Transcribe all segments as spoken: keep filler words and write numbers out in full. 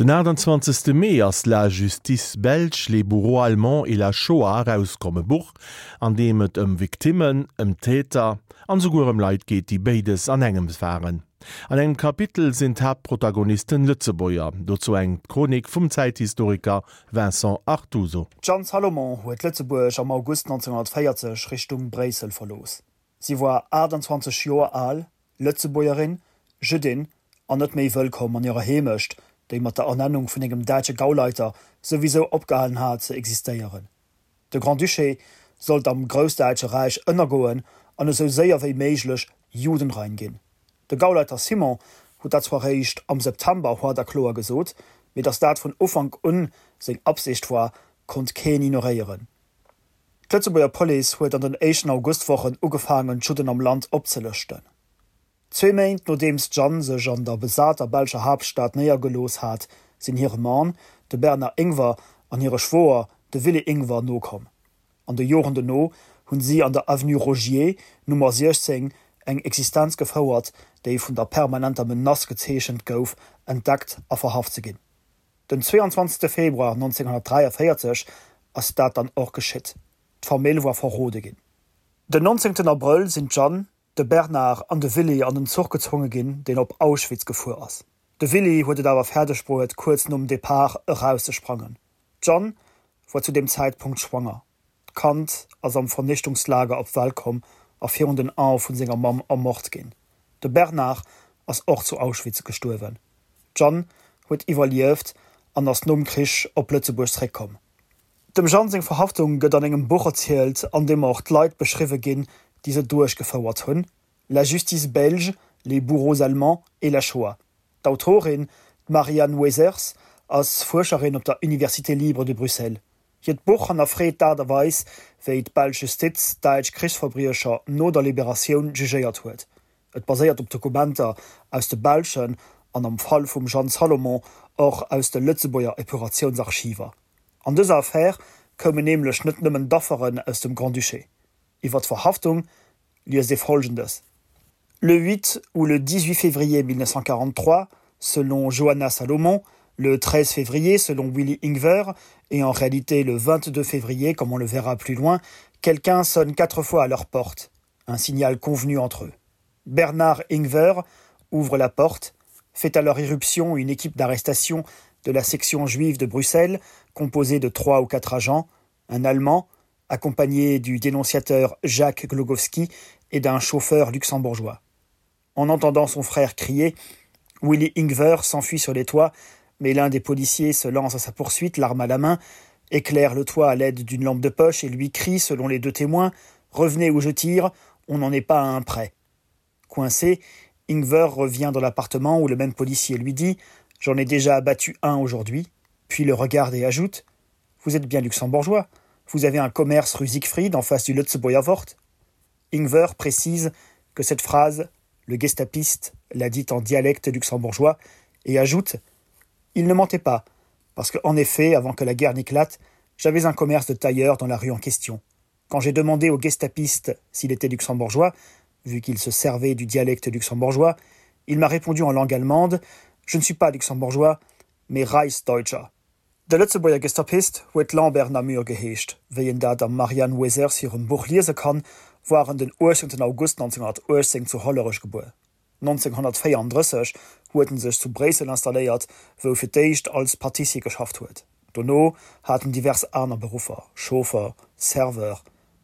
Den achtundzwanzigsten Mai ass la Justice Belge les Bourreaux Allemands et la Shoah rauskomme Buch, an dem et ëm Viktimen, ëm Täter, an sogurem Leiit geht, die beides an engems waren. An engem Kapitel sind Hauptprotagonisten Lützebäuer, dozu eng Chronik vum Zeithistoriker Vincent Artuso. Jean Salomon huet Lützeburg am August neunzehnhundertvierzig Richtung Bresel verlos. Sie war achtundzwanzig Joer alt, Lützebäuerin, Jüdin an net méi wëllkom an ihrer Hemecht, déi mat der Ernennung vun engem deitsche Gauleiter sowieso opgehalen hat ze existéieren. De Grand Duché sollt am Grousdeitsche Reich ënnergoen an eso séier wéi méiglech Juden reingin. De Gauleiter Simon huet dat zwar réicht am September huet der Kloer gesot, mit der Staat vun Ufang un seg Absicht war, kont keen ignoréieren. D'Lützeburger Police huet an den echten Augustwochen ugefangen Juden am Land opzelëchten. Zwei Meint no dems John sech an der besater Belscher Hauptstadt näher gelos hat, sinn hire Mann, de Berner Ingwer an hire Schwoer, de Willi Ingwer nokom. An de Joren de no hunn sie an der Avenue Rogier Nummer sechzehn eng Existenz gefauert, déi vun der permanenter Menace gezeechent gouf, entdeckt a verhaft ze ginn. Den zweiundzwanzigsten Februar neunzehnhundertdreiundvierzig ass dat dann och geschitt. D'Famille war verrode ginn. Den neunzehnten April sind John, de Bernard an de Willi an den Zug gezwungen ginn, den op Auschwitz gefuhr ass. De Willi huet awer Pferdesproet kurz um Depart rausgesprangen. John war zu dem Zeitpunkt schwanger. Kant ass am Vernichtungslager op Welkom a virden A vun senger Mam ermord ginn. De Bernard ass och zu Auschwitz gestuerwen. John huet evaluiert an ass Nummkrich op Lützeburg rekom. Dem Jean seg Verhaftung gëtt an engem Buch erzielt, an dem auch d'Leit beschriwe ginn, die se durchgefauert hunn, La Justice Belge, les Bourreaux Allemands et la Shoah. D'autorin Marianne Wezers als Forscherin op der Université Libre de Bruxelles. Hiet Buch an erréet daderweis, wéi d' Belge Justiz Deitsch Kriegsverbriecher no der Liberatioun jugéiert huet. Et baséiert op Dokumenter aus de Belschen an am Fall vum Jean Salomon och aus de Lützeburger Epurationsarchiver. An dëser Affaire kommen nemlech net nëmmen Dafferen aus dem Grand Duché. Iwer Verhaftung lies des folgendes. Le huit ou le dix-huit février mille neuf cent quarante-trois, selon Johanna Salomon, le treize février selon Willy Ingwer, et en réalité le vingt-deux février, comme on le verra plus loin, quelqu'un sonne quatre fois à leur porte, un signal convenu entre eux. Bernard Ingwer ouvre la porte, fait à leur irruption une équipe d'arrestation de la section juive de Bruxelles, composée de trois ou quatre agents, un Allemand, accompagné du dénonciateur Jacques Glogowski et d'un chauffeur luxembourgeois. En entendant son frère crier, Willy Ingwer s'enfuit sur les toits, mais l'un des policiers se lance à sa poursuite, l'arme à la main, éclaire le toit à l'aide d'une lampe de poche et lui crie, selon les deux témoins, « Revenez où je tire, on n'en est pas à un près ». Coincé, Ingwer revient dans l'appartement où le même policier lui dit « J'en ai déjà abattu un aujourd'hui », puis le regarde et ajoute « Vous êtes bien luxembourgeois ? Vous avez un commerce rue Siegfried en face du Lützeburger Wort ?» Ingwer précise que cette phrase, le gestapiste l'a dite en dialecte luxembourgeois et ajoute « Il ne mentait pas, parce qu'en effet, avant que la guerre n'éclate, j'avais un commerce de tailleur dans la rue en question. Quand j'ai demandé au gestapiste s'il était luxembourgeois, vu qu'il se servait du dialecte luxembourgeois, il m'a répondu en langue allemande « Je ne suis pas luxembourgeois, mais Reichsdeutscher ». De Lützeburger Gestapist huet Lambert Namur geheescht, wéi en dat am Marianne Wezers hirem Buch liese kann, waren den achtzehnten August neunzehnhundertachtzehn zu Hollerich geboren. neunzehnhundertvierunddreißig hueten sech zu Bresel installéiert, wo fir d'éischt als Partisie geschafft huet. Donno haten divers aner Berufer, Chauffeur, Serveur.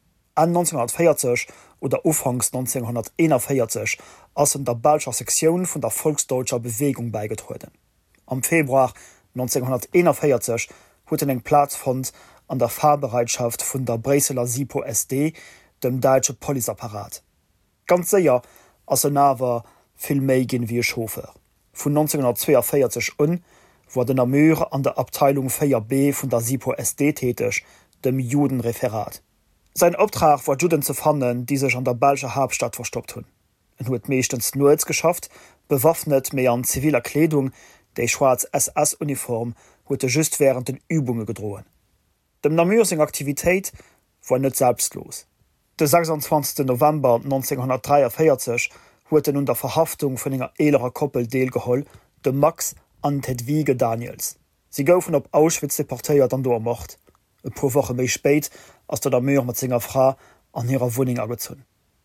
An neunzehnhundertvierzig oder ufangs neunzehnhunderteinundvierzig assen der Belger Sektion vun der Volksdeutscher Bewegung beigetruden. Am Februar neunzehnhunderteinundvierzig hueten eng Platz fand an der Fahrbereitschaft vun der Breseler SIPO S D, dem Deitsche Polizeapparat. Ganz séier ass en awer vill méi ginn wie e Chauffeur. Vun neunzehnhundertzweiundvierzig un war den Namur an der Abteilung vier B vun der SIPO S D tätig, dem Judenreferat. Sein Auftrag war Juden zu fannen, die sech an der Belger Hauptstadt verstoppt hunn. En huet meeschtens Nuels geschafft, bewaffnet méi an ziviler Kleidung, déi schwarz S S-Uniform huete just während den Übunge gedroen. Dem Namur seg Aktivitéit war net selbstlos. De sechsundzwanzigsten November neunzehnhundertdreiundvierzig huete nun der Verhaftung vun enger eelerer Koppel deelgeholl, de Max an Hedwige Daniels. Sie goufen op Auschwitz deportéiert an do mocht. E pro woche méi spéit ass der der Mur mat Singer Fra an ihrer Wuning agezunn.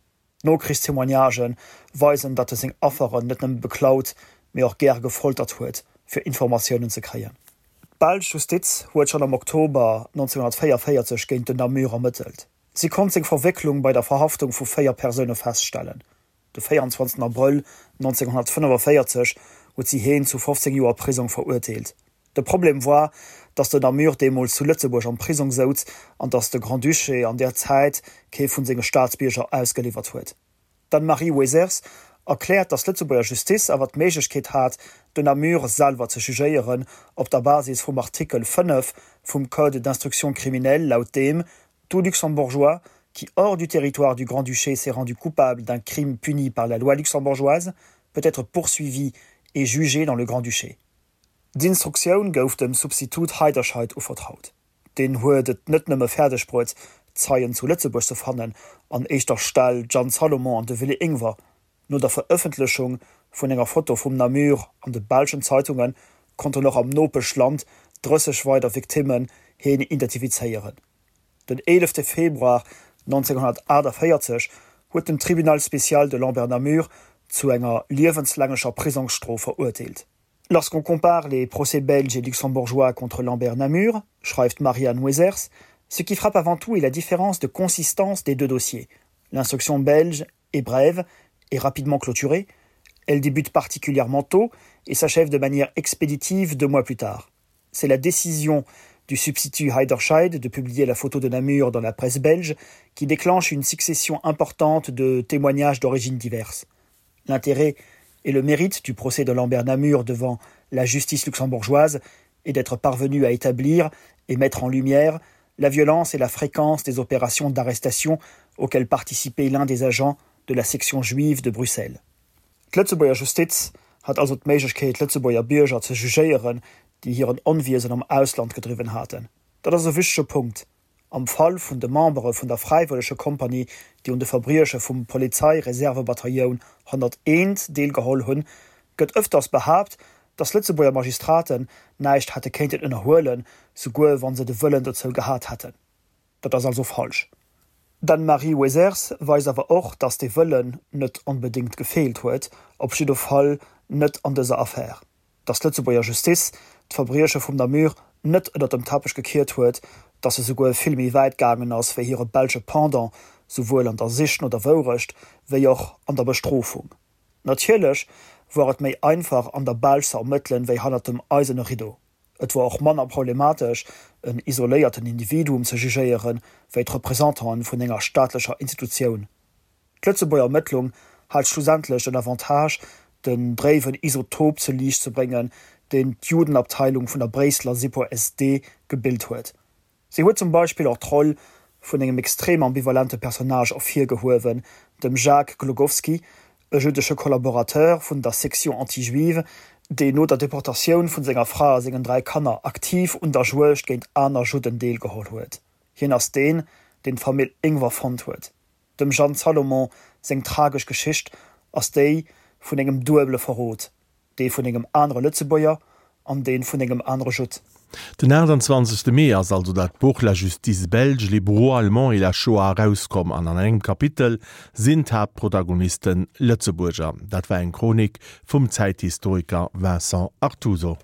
No Christtemoniagen weisen, dat es seg Afferen net nem beklaut, mé auch ger gefoltert huet, fir Informationen ze kreieren. Belsch Justiz huet schon am Oktober neunzehnhundertvierundvierzig géint den Namur ermittelt. Sie kon seg Verwicklung bei der Verhaftung vu feier Persöne feststellen. De vierundzwanzigsten April neunzehnhundertfünfundvierzig huet sie heen zu fünfzehn Joer Prisung verurteilt. De Problem war, dass der Namur demol zu Lützeburg an Prisung saut an dass de Grand Duché an der Zeit ke vun sege Staatsbierger ausgeliefert huet. Dann Marie Weisers erklärt, dass Lützeburger Justiz awer d Meigkeet hat, den Namur selber ze jugéieren op der Basis vum Artikel fünf vum Code d'instruction criminelle laut dem tout luxembourgeois qui hors du territoire du Grand-Duché s'est rendu coupable d'un crime puni par la loi luxembourgeoise peut être poursuivi et jugé dans le Grand-Duché. D'instructionun gouf dem Substitut Heiderscheid uvertraut. Den huet et net nëmme Pferdesprot Zeien zu Lützeburg zu fannen an Eichter Stall John Salomon an de Wille Ingwer, no der Veröffentlichung vun enger Foto vum Namur an de Belschen Zeitungen konnte noch am Nopech Land drësseg weiter Viktimen hene identifizeieren. Den elften Februar neunzehnhundertvierzig huet dem Tribunal Spezial de Lambert-Namur zu enger liewenslangescher Prisonsstrophe verurteilt. Lorsqu'on compare les procès belges et luxembourgeois contre Lambert-Namur, schreibt Marianne Weisers, ce qui frappe avant tout est la différence de consistance des deux dossiers. L'instruction belge est brève et rapidement clôturée. Elle débute particulièrement tôt et s'achève de manière expéditive deux mois plus tard. C'est la décision du substitut Heiderscheid de publier la photo de Namur dans la presse belge qui déclenche une succession importante de témoignages d'origines diverses. L'intérêt et le mérite du procès de Lambert-Namur devant la justice luxembourgeoise est d'être parvenu à établir et mettre en lumière la violence et la fréquence des opérations d'arrestation auxquelles participait l'un des agents de la section juive de Bruxelles. Lützeburger Justiz hat also d'Meigkeet Lützeburger Bürger ze jugéieren, die hireieren Onwiesen am Ausland gedriven hatten. Dat ass e wichtigsche Punkt. Am Fall vun de Membre vun der Freiwillige Kompanie, die un de Fabriersche vum Polizeireservebataillon hunderteins deelgeholl hunn, gëtt öfters behabt, dass Lützeburger Magistraten neicht hatte kenten ënnerhoelen, so goe wann se de Wëllen dazu gehat hatten. Dat ass also falsch. Dann Marie Weisers weis awer och, dats de Wëllen net unbedingt gefehlt huet, op schi do Fall net an deser Affaire. Das Lützeburger Justiz d'Fabriersche vum Namur net ënner dem Tappech gekiert huet, dat se so goe filmi weitgamen ass fir hire Belsche Pendant sowohl an der Sichten oder Worecht wéi och an der Bestrofung. Natielech war et méi einfach an der Belsch ermëttlen wéi hanner dem eisene Rido. Et war auch manner problematisch, een isoléierten Individum ze jugéieren wéi d' Repräsentanten vun enger staatlicher Institutionun. D'Lützeburger Ermittlung hat schlussendlech een Avantage, den Breven Isotop ze Liich zu bringen, den d'Judenabteilung vun der Bresler Sipo S D gebild huet. Sie huet zum Beispiel auch Troll vun engem extrem ambivalente Personage auf hier gehowen, dem Jacques Glogowski, e jüdische Kollaborateur vun der Sektion antijuive, de no der Deportation vun senger Fra segen drei Kanner aktiv und der Schwcht géint aner Juden deel geholt huet. Hien ass den, den Famill Ingwer fand huet. Dem Jean Salomon seng tragisch Geschicht ass déi vun engem Dueble verrot, dee vun engem andre Lützebäier an den vun engem andre Jud. Den achtundzwanzigsten Mai ass also dat Buch La Justice belge, les bourreaux allemands et la Shoah rauskom an an engem Kapitel sind Hauptprotagonisten Lützeburger. Dat war eng Chronik vum Zeithistoriker Vincent Artuso.